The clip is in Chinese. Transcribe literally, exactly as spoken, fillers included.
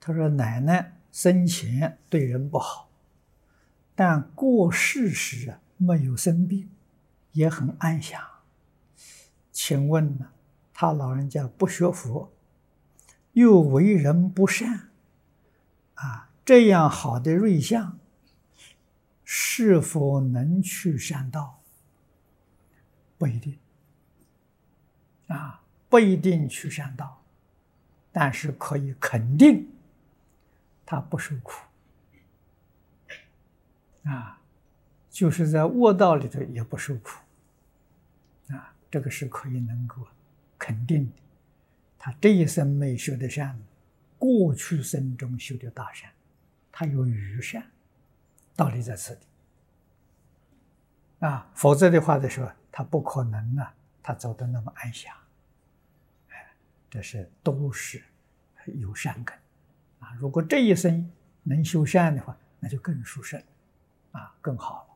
他说奶奶生前对人不好，但过世时啊没有生病，也很安详。请问呢，他老人家不学佛，又为人不善，啊，这样好的瑞相，是否能去善道？不一定，啊，不一定去善道，但是可以肯定，他不受苦，啊，就是在卧道里头也不受苦，啊，这个是可以能够肯定的。他这一生没修的善，过去生中修的大善，他有余善，道理在此地。啊，否则的话的时候，他不可能呢、啊，他走得那么安详。哎，这是都是有善根啊。如果这一生能修善的话，那就更殊胜，啊，更好了。